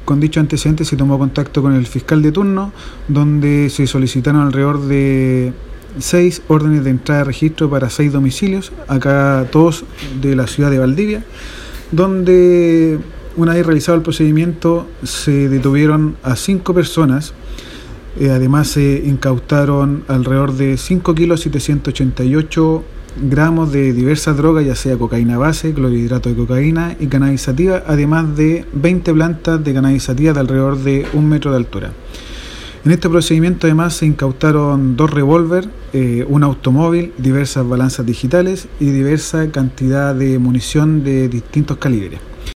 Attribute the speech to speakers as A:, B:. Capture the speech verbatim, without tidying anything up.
A: con dicho antecedente se tomó contacto con el fiscal de turno, donde se solicitaron alrededor de seis órdenes de entrada de registro para seis domicilios, acá todos de la ciudad de Valdivia, donde una vez realizado el procedimiento se detuvieron a cinco personas. Eh, además se incautaron alrededor de cinco kilos setecientos ochenta y ocho gramos de diversas drogas, ya sea cocaína base, clorhidrato de cocaína y cannabis sativa, además de veinte plantas de cannabis sativa de alrededor de un metro de altura. En este procedimiento además se incautaron dos revólver, eh, un automóvil, diversas balanzas digitales y diversa cantidad de munición de distintos calibres.